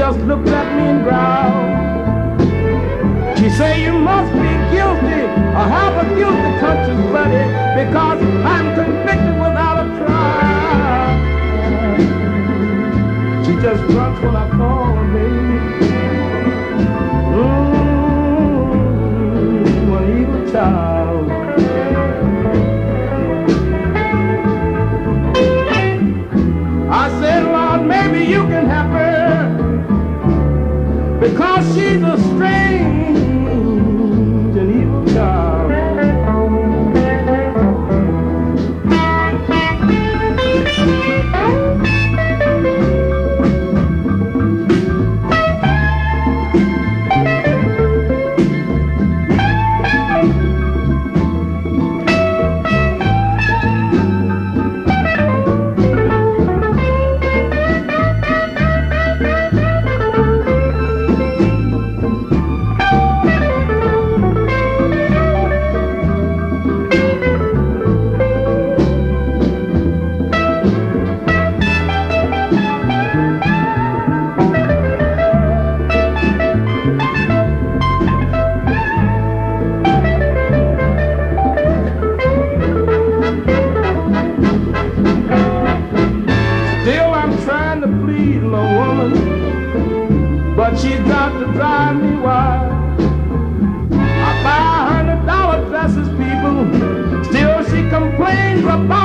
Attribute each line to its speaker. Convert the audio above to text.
Speaker 1: just looked at me and growled. She said, you must be guilty or have a guilty conscience, buddy, because I'm convicted without a trial. She just grunts when I call her, baby. One evil child. I said, Lord, maybe you can help her, because she's a strange and evil child. But she's got to drive me wild. I buy $100 dresses, people. Still she complains about